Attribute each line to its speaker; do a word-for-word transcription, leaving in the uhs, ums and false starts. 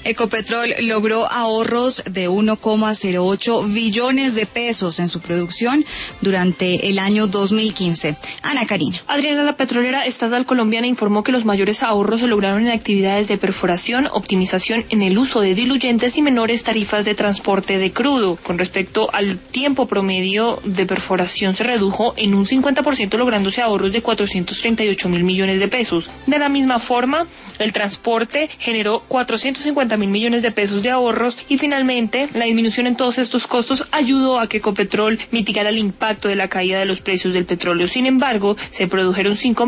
Speaker 1: Ecopetrol logró ahorros de uno coma cero ocho billones de pesos en su producción durante el año dos mil quince. Ana Karina.
Speaker 2: Adriana, la petrolera estatal colombiana informó que los mayores ahorros se lograron en actividades de perforación, optimización en el uso de diluyentes y menores tarifas de transporte de crudo. Con respecto al tiempo promedio de perforación, se redujo en un cincuenta por ciento, lográndose ahorros de cuatrocientos treinta y ocho mil millones de pesos. De la misma forma, el transporte generó cuatrocientos cincuenta mil millones de pesos de ahorros y finalmente la disminución en todos estos costos ayudó a que Ecopetrol mitigara el impacto de la caída de los precios del petróleo. Sin embargo, se produjeron cinco